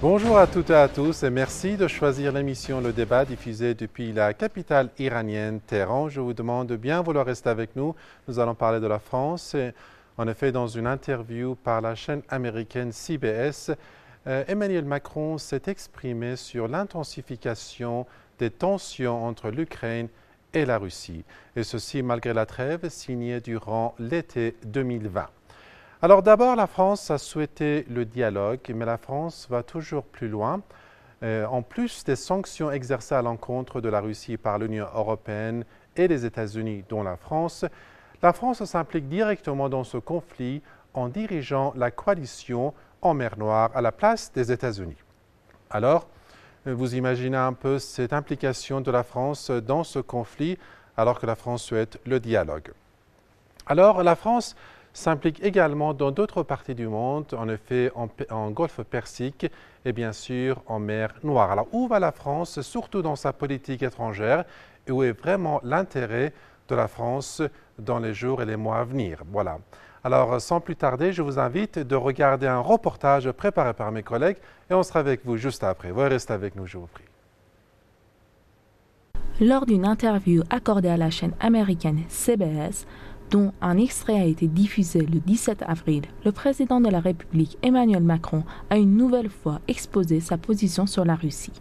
Bonjour à toutes et à tous et merci de choisir l'émission Le Débat diffusée depuis la capitale iranienne, Téhéran. Je vous demande de bien vouloir rester avec nous. Nous allons parler de la France. Et en effet, dans une interview par la chaîne américaine CBS, Emmanuel Macron s'est exprimé sur l'intensification des tensions entre l'Ukraine et la Russie. Et ceci malgré la trêve signée durant l'été 2020. Alors d'abord, la France a souhaité le dialogue, mais la France va toujours plus loin. En plus des sanctions exercées à l'encontre de la Russie par l'Union européenne et les États-Unis, dont la France s'implique directement dans ce conflit en dirigeant la coalition en mer Noire à la place des États-Unis. Alors, vous imaginez un peu cette implication de la France dans ce conflit, alors que la France souhaite le dialogue. Alors, la France s'implique également dans d'autres parties du monde, en effet en Golfe Persique et bien sûr en mer Noire. Alors où va la France, surtout dans sa politique étrangère, et où est vraiment l'intérêt de la France dans les jours et les mois à venir? Voilà. Alors sans plus tarder, je vous invite de regarder un reportage préparé par mes collègues et on sera avec vous juste après. Vous restez avec nous, je vous prie. Lors d'une interview accordée à la chaîne américaine CBS, dont un extrait a été diffusé le 17 avril, le président de la République Emmanuel Macron a une nouvelle fois exposé sa position sur la Russie.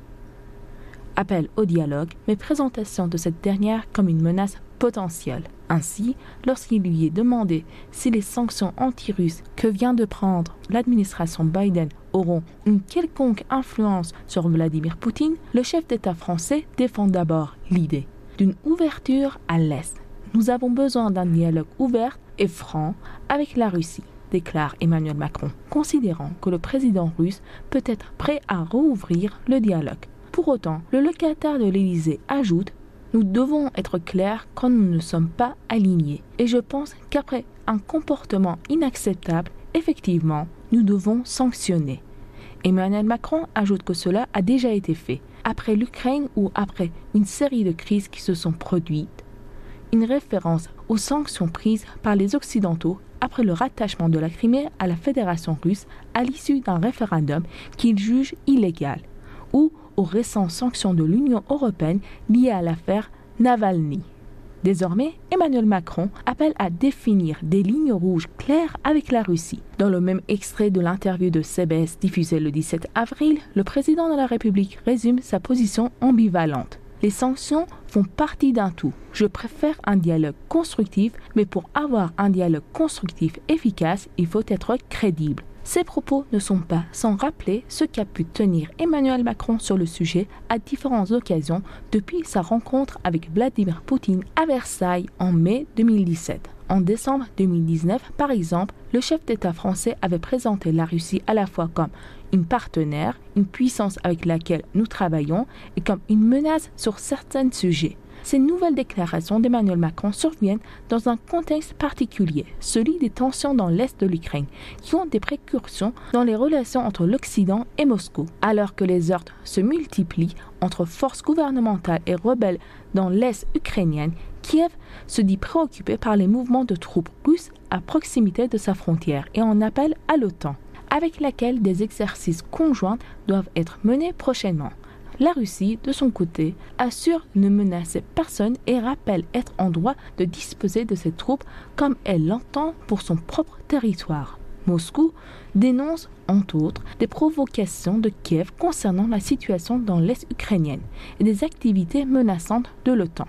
Appel au dialogue, mais présentation de cette dernière comme une menace potentielle. Ainsi, lorsqu'il lui est demandé si les sanctions anti-russes que vient de prendre l'administration Biden auront une quelconque influence sur Vladimir Poutine, le chef d'État français défend d'abord l'idée d'une ouverture à l'Est. Nous avons besoin d'un dialogue ouvert et franc avec la Russie, déclare Emmanuel Macron, considérant que le président russe peut être prêt à rouvrir le dialogue. Pour autant, le locataire de l'Élysée ajoute « Nous devons être clairs quand nous ne sommes pas alignés. Et je pense qu'après un comportement inacceptable, effectivement, nous devons sanctionner. » Emmanuel Macron ajoute que cela a déjà été fait, après l'Ukraine ou après une série de crises qui se sont produites. Une référence aux sanctions prises par les Occidentaux après le rattachement de la Crimée à la Fédération russe à l'issue d'un référendum qu'ils jugent illégal, ou aux récentes sanctions de l'Union européenne liées à l'affaire Navalny. Désormais, Emmanuel Macron appelle à définir des lignes rouges claires avec la Russie. Dans le même extrait de l'interview de CBS diffusée le 17 avril, le président de la République résume sa position ambivalente. Les sanctions font partie d'un tout. Je préfère un dialogue constructif, mais pour avoir un dialogue constructif efficace, il faut être crédible. Ces propos ne sont pas sans rappeler ce qu'a pu tenir Emmanuel Macron sur le sujet à différentes occasions depuis sa rencontre avec Vladimir Poutine à Versailles en mai 2017. En décembre 2019, par exemple, le chef d'État français avait présenté la Russie à la fois comme une partenaire, une puissance avec laquelle nous travaillons et comme une menace sur certains sujets. Ces nouvelles déclarations d'Emmanuel Macron surviennent dans un contexte particulier, celui des tensions dans l'est de l'Ukraine, qui ont des précursions dans les relations entre l'Occident et Moscou. Alors que les heurts se multiplient entre forces gouvernementales et rebelles dans l'est ukrainien, Kiev se dit préoccupé par les mouvements de troupes russes à proximité de sa frontière et en appelle à l'OTAN, avec laquelle des exercices conjoints doivent être menés prochainement. La Russie, de son côté, assure ne menacer personne et rappelle être en droit de disposer de ses troupes comme elle l'entend pour son propre territoire. Moscou dénonce, entre autres, des provocations de Kiev concernant la situation dans l'Est ukrainienne et des activités menaçantes de l'OTAN.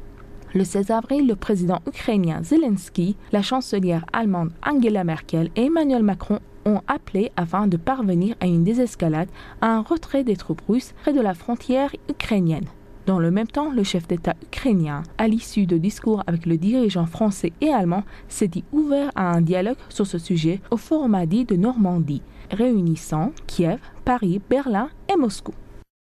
Le 16 avril, le président ukrainien Zelensky, la chancelière allemande Angela Merkel et Emmanuel Macron ont appelé afin de parvenir à une désescalade, à un retrait des troupes russes près de la frontière ukrainienne. Dans le même temps, le chef d'État ukrainien, à l'issue de discours avec le dirigeant français et allemand, s'est dit ouvert à un dialogue sur ce sujet au format dit de Normandie, réunissant Kiev, Paris, Berlin et Moscou.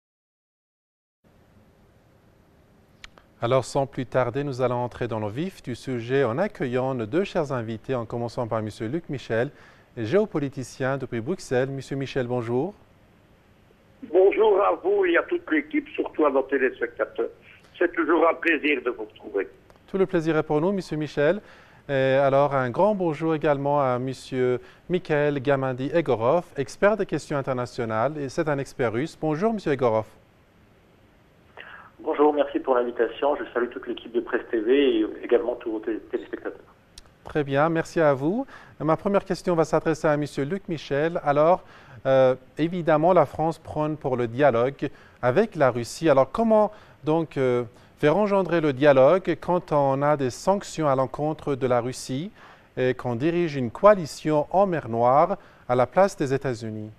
Alors, sans plus tarder, nous allons entrer dans le vif du sujet en accueillant nos deux chers invités, en commençant par M. Luc Michel, géopoliticien depuis Bruxelles. Monsieur Michel, bonjour. Bonjour à vous et à toute l'équipe, surtout à nos téléspectateurs. C'est toujours un plaisir de vous retrouver. Tout le plaisir est pour nous, Monsieur Michel. Et alors, un grand bonjour également à M. Mikhail Gamandi-Egorov, expert des questions internationales, et c'est un expert russe. Bonjour, M. Egorov. Bonjour, merci pour l'invitation. Je salue toute l'équipe de Presse TV et également tous vos téléspectateurs. Très bien, merci à vous. Ma première question va s'adresser à M. Luc Michel. Alors, évidemment, la France prône pour le dialogue avec la Russie. Alors, comment donc faire engendrer le dialogue quand on a des sanctions à l'encontre de la Russie et qu'on dirige une coalition en mer Noire à la place des États-Unis?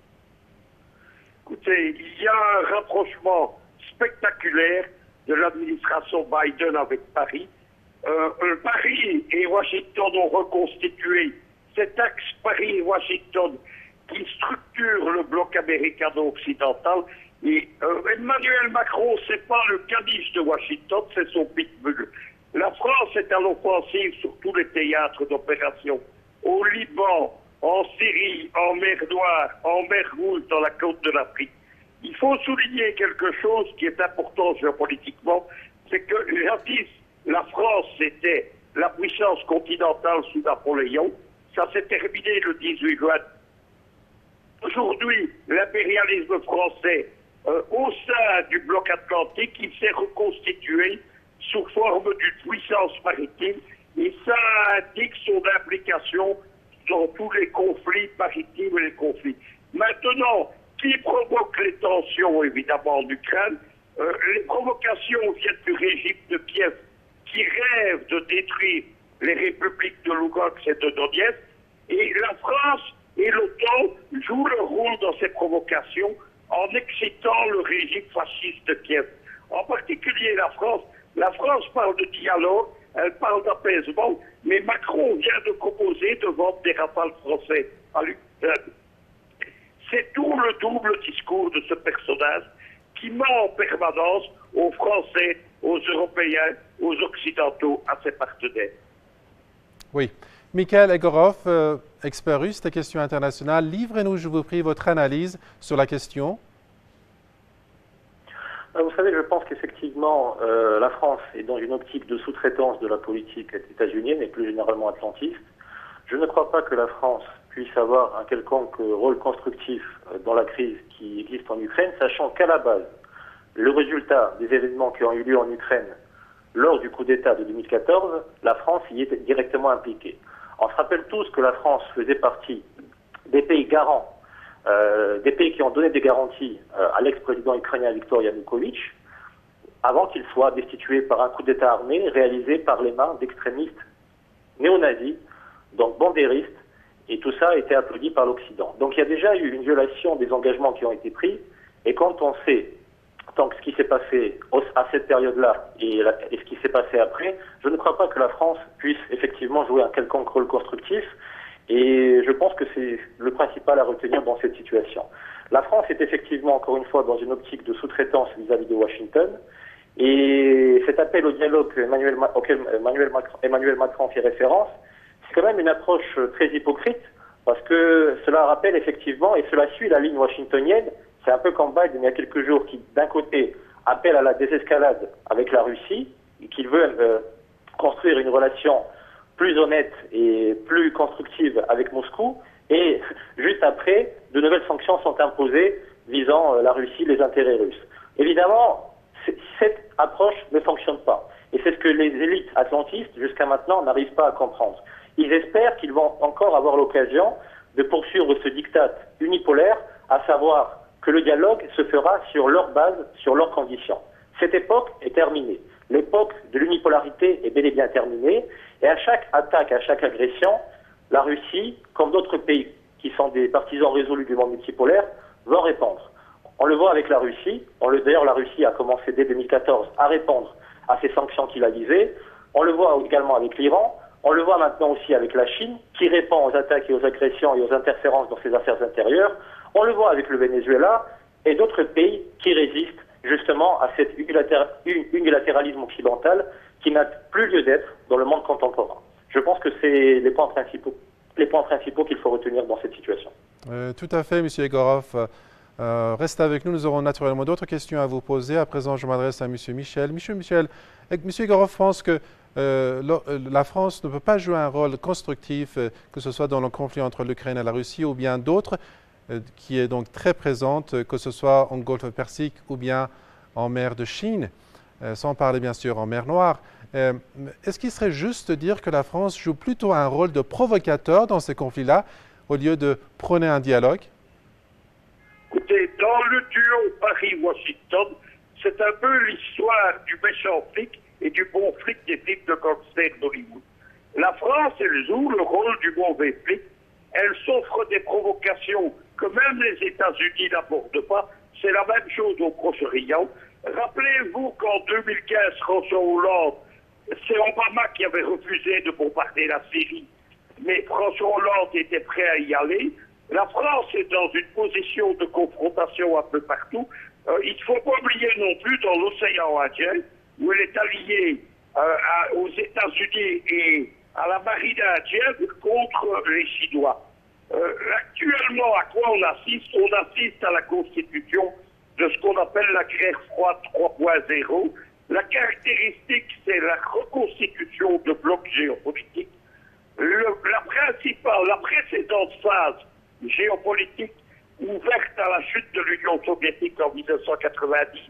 Écoutez, il y a un rapprochement spectaculaire de l'administration Biden avec Paris. Paris et Washington ont reconstitué cet axe Paris-Washington qui structure le bloc américano-occidental. Et Emmanuel Macron, c'est pas le caniche de Washington, c'est son pitbull. La France est à l'offensive sur tous les théâtres d'opération. Au Liban, en Syrie, en mer Noire, en mer Rouge, dans la côte de l'Afrique. Il faut souligner quelque chose qui est important géopolitiquement, c'est que jadis, la France était la puissance continentale sous Napoléon. Ça s'est terminé le 18 juin. Aujourd'hui, l'impérialisme français, au sein du bloc atlantique, il s'est reconstitué sous forme d'une puissance maritime et ça indique son implication dans tous les conflits maritimes et les conflits. Maintenant, qui provoque les tensions, évidemment, en Ukraine? Les provocations viennent du régime de Kiev, qui rêve de détruire les républiques de Lugansk et de Donetsk. Et la France et l'OTAN jouent leur rôle dans ces provocations en excitant le régime fasciste de Kiev. En particulier la France. La France parle de dialogue, elle parle d'apaisement, mais Macron vient de proposer de vendre des rafales français à l'Ukraine. C'est tout le double discours de ce personnage qui ment en permanence aux Français, aux Européens, aux Occidentaux, à ses partenaires. Oui. Mikhail Egorov, expert russe des questions internationales, livrez-nous, je vous prie, votre analyse sur la question. Vous savez, je pense qu'effectivement, la France est dans une optique de sous-traitance de la politique états-unienne et plus généralement atlantiste. Je ne crois pas que la France puisse avoir un quelconque rôle constructif dans la crise qui existe en Ukraine, sachant qu'à la base, le résultat des événements qui ont eu lieu en Ukraine lors du coup d'État de 2014, la France y est directement impliquée. On se rappelle tous que la France faisait partie des pays garants, des pays qui ont donné des garanties à l'ex-président ukrainien Viktor Yanukovych, avant qu'il soit destitué par un coup d'État armé réalisé par les mains d'extrémistes néo-nazis, donc bandéristes, et tout ça a été applaudi par l'Occident. Donc il y a déjà eu une violation des engagements qui ont été pris, et quand on sait donc ce qui s'est passé à cette période-là et ce qui s'est passé après, je ne crois pas que la France puisse effectivement jouer un quelconque rôle constructif, et je pense que c'est le principal à retenir dans cette situation. La France est effectivement, encore une fois, dans une optique de sous-traitance vis-à-vis de Washington, et cet appel au dialogue auquel Emmanuel Macron fait référence, c'est quand même une approche très hypocrite, parce que cela rappelle effectivement, et cela suit la ligne washingtonienne. C'est un peu comme Biden il y a quelques jours qui, d'un côté, appelle à la désescalade avec la Russie, et qu'il veut construire une relation plus honnête et plus constructive avec Moscou, et juste après, de nouvelles sanctions sont imposées visant la Russie, les intérêts russes. Évidemment, cette approche ne fonctionne pas. Et c'est ce que les élites atlantistes, jusqu'à maintenant, n'arrivent pas à comprendre. Ils espèrent qu'ils vont encore avoir l'occasion de poursuivre ce diktat unipolaire, à savoir que le dialogue se fera sur leur base, sur leurs conditions. Cette époque est terminée. L'époque de l'unipolarité est bel et bien terminée. Et à chaque attaque, à chaque agression, la Russie, comme d'autres pays qui sont des partisans résolus du monde multipolaire, vont répondre. On le voit avec la Russie. D'ailleurs, la Russie a commencé dès 2014 à répondre à ces sanctions qu'il a visées. On le voit également avec l'Iran. On le voit maintenant aussi avec la Chine, qui répond aux attaques et aux agressions et aux interférences dans ses affaires intérieures. On le voit avec le Venezuela et d'autres pays qui résistent justement à cet unilatéralisme occidental qui n'a plus lieu d'être dans le monde contemporain. Je pense que c'est les points principaux qu'il faut retenir dans cette situation. Tout à fait, M. Egorov. Restez avec nous, nous aurons naturellement d'autres questions à vous poser. À présent, je m'adresse à M. Michel. M. Egorov pense que la France ne peut pas jouer un rôle constructif, que ce soit dans le conflit entre l'Ukraine et la Russie ou bien d'autres, qui est donc très présente, que ce soit en Golfe Persique ou bien en mer de Chine, sans parler bien sûr en mer Noire. Est-ce qu'il serait juste de dire que la France joue plutôt un rôle de provocateur dans ces conflits-là, au lieu de prôner un dialogue? Écoutez, dans le duo Paris-Washington, c'est un peu l'histoire du méchant flic et du bon flic des films de gangsters d'Hollywood. La France, elle joue le rôle du mauvais flic. Elle s'offre des provocations que même les États-Unis n'abordent pas. C'est la même chose au Proche-Orient. Rappelez-vous qu'en 2015, François Hollande, c'est Obama qui avait refusé de bombarder la Syrie, mais François Hollande était prêt à y aller. La France est dans une position de confrontation un peu partout. Il ne faut pas oublier non plus dans l'océan Indien, où elle est alliée aux États-Unis et à la marine indienne contre les Chinois. Actuellement, à quoi on assiste? On assiste à la constitution de ce qu'on appelle la guerre froide 3.0. La caractéristique, c'est la reconstitution de blocs géopolitiques. La précédente phase géopolitique ouverte à la chute de l'Union soviétique en 1990,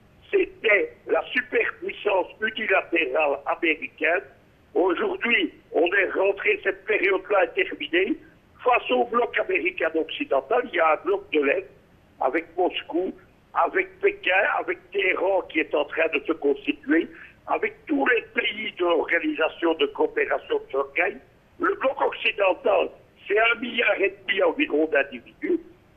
c'était la superpuissance unilatérale américaine. Aujourd'hui, on est rentré, cette période-là est terminée. Face au bloc américain-occidental, il y a un bloc de l'Est avec Moscou, avec Pékin, avec Téhéran qui est en train de se constituer, avec tous les pays de l'Organisation de coopération de Shanghai. Le bloc occidental, c'est 1,5 milliard environ d'individus.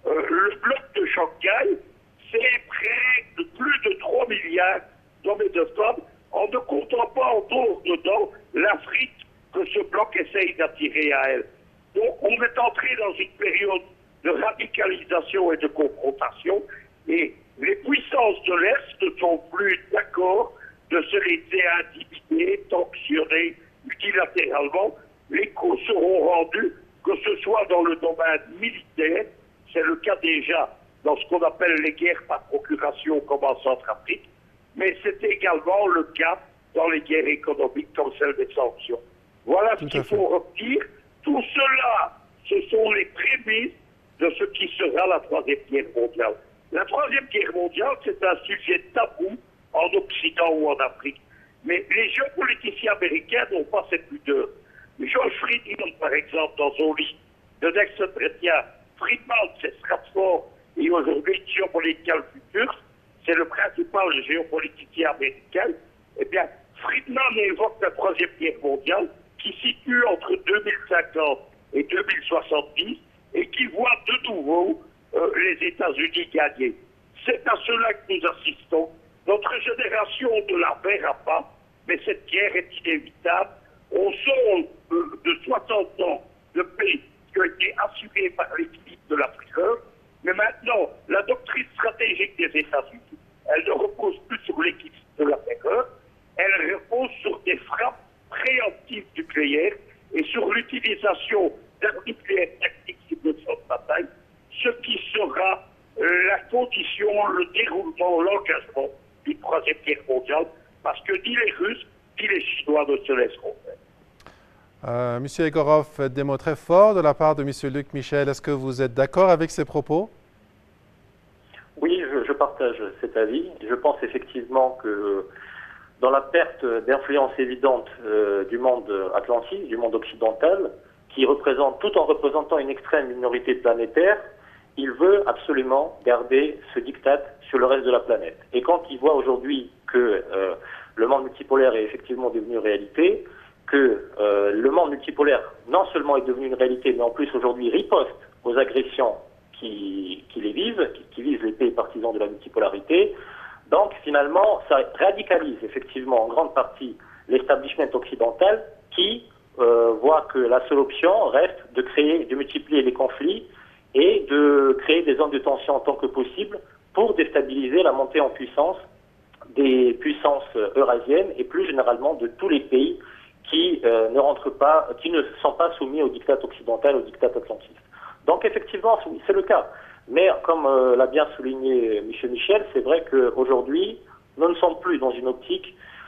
Le bloc de Shanghai, c'est près de plus de 3 milliards d'hommes et de femmes, en ne comptant pas en dehors dedans l'Afrique que ce bloc essaye d'attirer à elle. Donc on est entré dans une période de radicalisation et de confrontation, et les puissances de l'Est ne sont plus d'accord de se laisser intimider, sanctionner unilatéralement. Les coups seront rendus, que ce soit dans le domaine militaire, c'est le cas déjà dans ce qu'on appelle les guerres par procuration comme en Centrafrique, mais c'est également le cas dans les guerres économiques comme celle des sanctions. Voilà ce qu'il faut retenir. Tout cela, ce sont les prémices de ce qui sera la Troisième Guerre mondiale. La Troisième Guerre mondiale, c'est un sujet tabou en Occident ou en Afrique. Mais les géopoliticiens américains n'ont pas cette pudeur. George Friedman, par exemple, dans son livre de Next Chrétien, Friedman, c'est Stratford, et aujourd'hui Geopolitical Futures, c'est le principal géopoliticien américain. Eh bien, Friedman évoque la Troisième Guerre mondiale qui situe entre 2050 et 2070 et qui voit de nouveau les États-Unis gagner. C'est à cela que nous assistons. Notre génération ne la verra pas, mais cette guerre est inévitable. On sort de 60 ans de paix qui ont été assurés par l'équilibre de la frayeur, mais maintenant, la doctrine stratégique des États-Unis, elle ne repose plus sur l'équilibre de la frayeur, elle repose sur des frappes préemptives nucléaires et sur l'utilisation d'armes nucléaires tactiques sur le champ de bataille, ce qui sera la condition, le déroulement, l'engagement d'une Troisième Guerre mondiale, parce que ni les Russes ni les Chinois ne se laisseront faire. Monsieur Egorov, des mots très forts de la part de Monsieur Luc Michel. Est-ce que vous êtes d'accord avec ces propos? Oui, je partage cet avis. Je pense effectivement que dans la perte d'influence évidente du monde atlantique, du monde occidental, tout en représentant une extrême minorité planétaire, il veut absolument garder ce diktat sur le reste de la planète. Et quand il voit aujourd'hui que le monde multipolaire est effectivement devenu réalité, que le monde multipolaire non seulement est devenu une réalité, mais en plus aujourd'hui riposte aux agressions qui visent les pays partisans de la multipolarité. Donc finalement, ça radicalise effectivement en grande partie l'establishment occidental qui voit que la seule option reste de multiplier les conflits et de créer des zones de tension en tant que possible pour déstabiliser la montée en puissance des puissances eurasiennes et plus généralement de tous les pays qui ne sont pas soumis au diktat occidental, au diktat atlantiste. Donc effectivement, c'est le cas. Mais comme l'a bien souligné M. Michel, c'est vrai qu'aujourd'hui, nous ne sommes plus dans une optique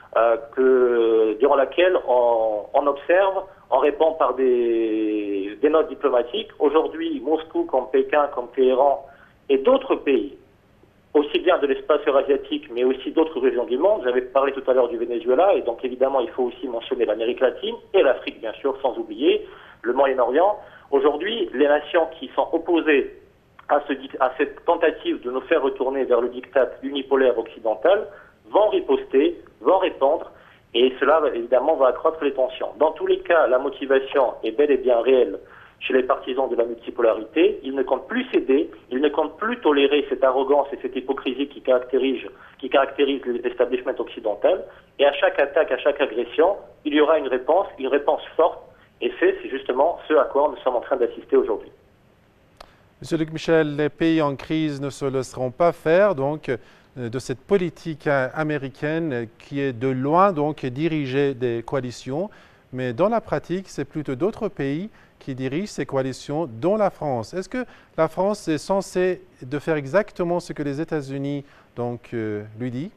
durant laquelle on observe, on répond par des notes diplomatiques. Aujourd'hui, Moscou, comme Pékin, comme Téhéran et d'autres pays, aussi bien de l'espace eurasiatique, mais aussi d'autres régions du monde. J'avais parlé tout à l'heure du Venezuela, et donc évidemment, il faut aussi mentionner l'Amérique latine et l'Afrique, bien sûr, sans oublier le Moyen-Orient. Aujourd'hui, les nations qui sont opposées à cette tentative de nous faire retourner vers le diktat unipolaire occidental vont riposter, vont répondre, et cela, évidemment, va accroître les tensions. Dans tous les cas, la motivation est bel et bien réelle chez les partisans de la multipolarité. Ils ne comptent plus céder, ils ne comptent plus tolérer cette arrogance et cette hypocrisie qui caractérise l'establishment occidental. Et à chaque attaque, à chaque agression, il y aura une réponse forte. Et c'est justement ce à quoi nous sommes en train d'assister aujourd'hui. Monsieur Luc Michel, les pays en crise ne se laisseront pas faire donc de cette politique américaine qui est de loin donc diriger des coalitions, mais dans la pratique, c'est plutôt d'autres pays qui dirigent ces coalitions, dont la France. Est-ce que la France est censée de faire exactement ce que les États-Unis donc lui dit?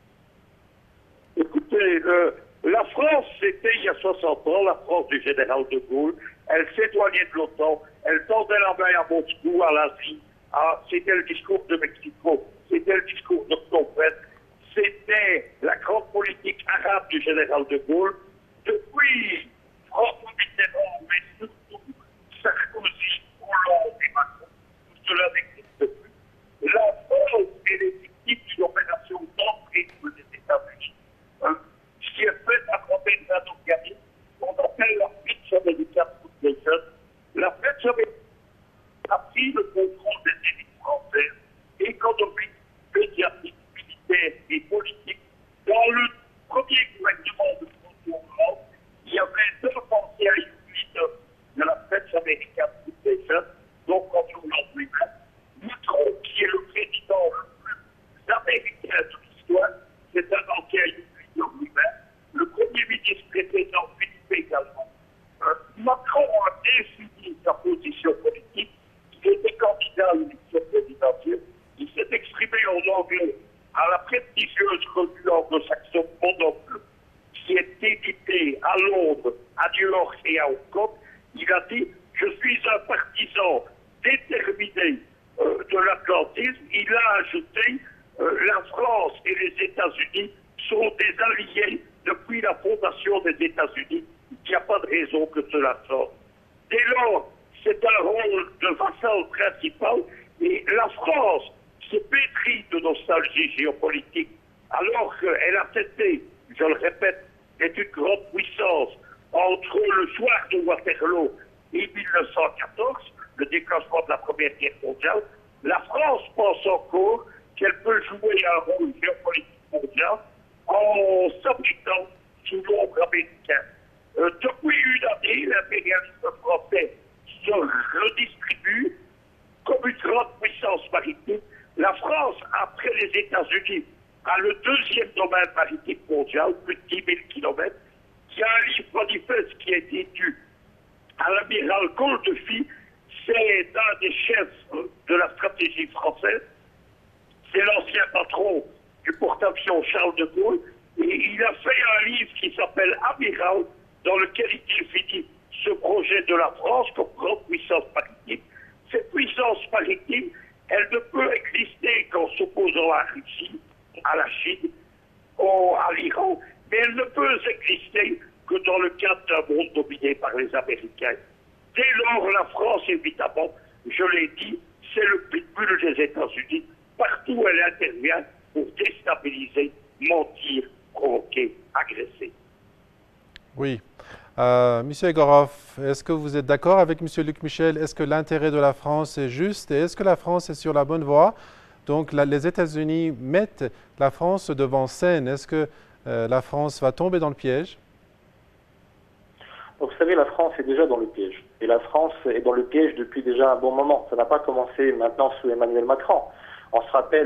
Écoutez, la France, c'était il y a 60 ans, la France du général de Gaulle. Elle s'éloignait de l'OTAN, elle tendait la main à Moscou, à l'Asie. C'était le discours de Mexico, c'était le discours de Phnom Penh, c'était la grande politique arabe du général de Gaulle. Depuis François Mitterrand, mais surtout Sarkozy, Hollande et Macron, tout cela n'existe plus. La France est les victimes d'une opération d'entrisme des États-Unis, qui est faite à travers un organisme qu'on appelle la Fitch American Foundation. La Fitch American a pris le contrôle des élites françaises, économiques, médiatiques, militaires et politiques. Dans le premier gouvernement de François Hollande, il y avait deux anciens leaders de la Fitch American Foundation, donc François Hollande lui-même, Macron, qui est le président le plus américain de l'histoire, c'est un ancien leader lui-même, le premier ministre précédent, Philippe également. Macron a défini sa position politique. Il était candidat à l'élection présidentielle. Il s'est exprimé en anglais à la prestigieuse revue anglo-saxonne Monde en Bleu, qui est éditée à Londres, à New York et à Hong Kong. Il a dit « Je suis un partisan déterminé de l'atlantisme ». Il a ajouté « La France et les États-Unis sont des alliés depuis la fondation des États-Unis. Il n'y a pas de raison que cela sorte. » Dès lors, c'est un rôle de vassal principal, et la France se pétrit de nostalgie géopolitique, alors qu'elle a été, je le répète, est une grande puissance entre le soir de Waterloo et 1914, le déclenchement de la Première Guerre mondiale. La France pense encore qu'elle peut jouer un rôle géopolitique mondial en s'abritant sous l'ombre américaine. Depuis une année, l'impérialisme français se redistribue comme une grande puissance maritime. La France, après les États-Unis, a le deuxième domaine maritime mondial, plus de 10 000 km. Il y a un livre manifeste qui a été dû à l'amiral Goldefy. C'est un des chefs de la stratégie française. C'est l'ancien patron du porte-avions Charles de Gaulle. Et il a fait un livre qui s'appelle Amiral, dans lequel il définit ce projet de la France comme grande puissance maritime. Cette puissance maritime, elle ne peut exister qu'en s'opposant à la Russie, à la Chine, à l'Iran, mais elle ne peut exister que dans le cadre d'un monde dominé par les Américains. Dès lors, la France, évidemment, je l'ai dit, c'est le pitbull des États-Unis. Partout où elle intervient pour déstabiliser, mentir, provoquer, agresser. Oui. Monsieur Egorov, est-ce que vous êtes d'accord avec Monsieur Luc Michel? Est-ce que l'intérêt de la France est juste et est-ce que la France est sur la bonne voie? Donc les États-Unis mettent la France devant scène. Est-ce que la France va tomber dans le piège? Donc, vous savez, la France est déjà dans le piège. Et la France est dans le piège depuis déjà un bon moment. Ça n'a pas commencé maintenant sous Emmanuel Macron. On se rappelle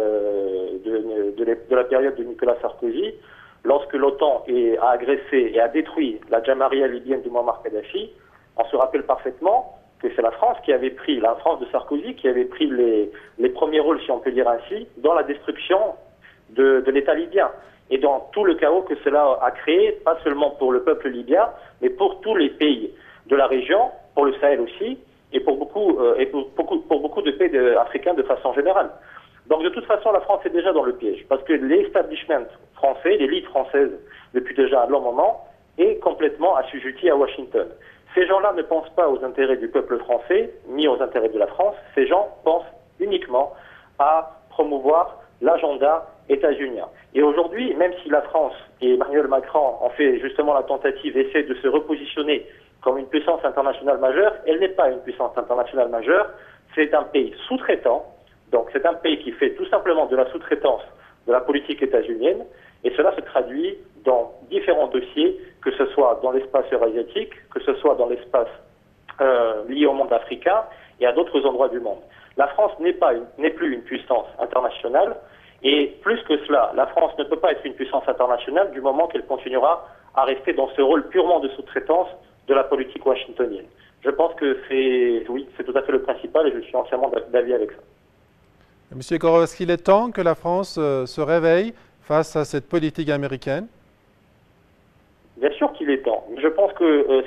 de la période de Nicolas Sarkozy, lorsque l'OTAN a agressé et a détruit la Jamaria libyenne de Muammar Kadhafi. On se rappelle parfaitement que c'est la France de Sarkozy, qui avait pris les premiers rôles, si on peut dire ainsi, dans la destruction de l'État libyen. et dans tout le chaos que cela a créé, pas seulement pour le peuple libyen, mais pour tous les pays de la région, pour le Sahel aussi, et pour beaucoup de pays africains de façon générale. Donc de toute façon, la France est déjà dans le piège, parce que l'establishment français, l'élite française, depuis déjà un long moment, est complètement assujettie à Washington. Ces gens-là ne pensent pas aux intérêts du peuple français, ni aux intérêts de la France. Ces gens pensent uniquement à promouvoir l'agenda états-unien. Et aujourd'hui, même si la France et Emmanuel Macron ont fait justement la tentative, essaient de se repositionner comme une puissance internationale majeure, elle n'est pas une puissance internationale majeure, c'est un pays sous-traitant, donc c'est un pays qui fait tout simplement de la sous-traitance de la politique états-unienne, et cela se traduit dans différents dossiers, que ce soit dans l'espace eurasiatique, que ce soit dans l'espace lié au monde africain et à d'autres endroits du monde. La France n'est plus une puissance internationale, et plus que cela, la France ne peut pas être une puissance internationale du moment qu'elle continuera à rester dans ce rôle purement de sous-traitance de la politique washingtonienne. Je pense que c'est tout à fait le principal, et je suis entièrement d'avis avec ça. Monsieur Egorov, est-ce qu'il est temps que la France se réveille face à cette politique américaine? Bien sûr qu'il est temps. Je pense que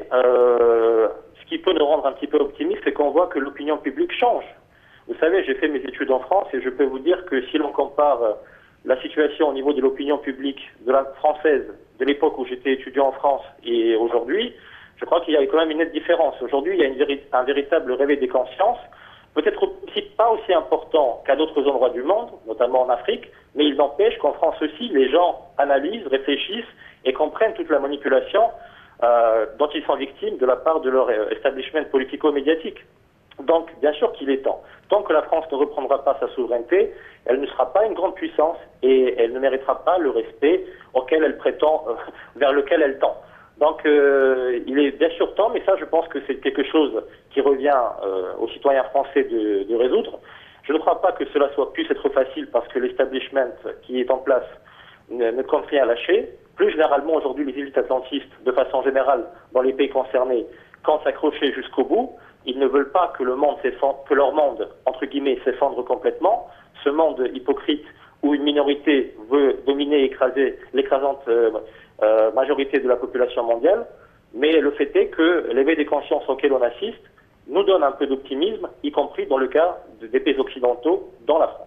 ce qui peut nous rendre un petit peu optimistes, c'est qu'on voit que l'opinion publique change. Vous savez, j'ai fait mes études en France et je peux vous dire que si l'on compare la situation au niveau de l'opinion publique de la française de l'époque où j'étais étudiant en France et aujourd'hui, je crois qu'il y a quand même une nette différence. Aujourd'hui, il y a un véritable réveil des consciences, peut-être aussi pas aussi important qu'à d'autres endroits du monde, notamment en Afrique, mais il n'empêche qu'en France aussi, les gens analysent, réfléchissent et comprennent toute la manipulation dont ils sont victimes de la part de leur establishment politico-médiatique. Donc, bien sûr qu'il est temps. Tant que la France ne reprendra pas sa souveraineté, elle ne sera pas une grande puissance et elle ne méritera pas le respect auquel elle prétend, vers lequel elle tend. Donc, il est bien sûr temps, mais ça, je pense que c'est quelque chose qui revient aux citoyens français de résoudre. Je ne crois pas que cela puisse être facile parce que l'establishment qui est en place ne compte rien lâcher. Plus généralement, aujourd'hui, les élites atlantistes, de façon générale, dans les pays concernés, comptent s'accrocher jusqu'au bout. Ils ne veulent pas que leur monde, entre guillemets, s'effondre complètement. Ce monde hypocrite où une minorité veut dominer et écraser l'écrasante majorité de la population mondiale. Mais le fait est que l'éveil des consciences auquel on assiste nous donne un peu d'optimisme, y compris dans le cas des pays occidentaux dans la France.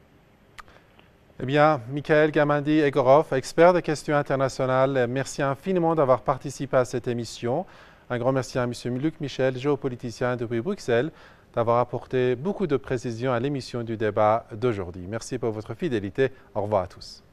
Eh bien, Mikhaël Gamandi-Egorov, expert des questions internationales, merci infiniment d'avoir participé à cette émission. Un grand merci à M. Luc Michel, géopoliticien depuis Bruxelles, d'avoir apporté beaucoup de précisions à l'émission du débat d'aujourd'hui. Merci pour votre fidélité. Au revoir à tous.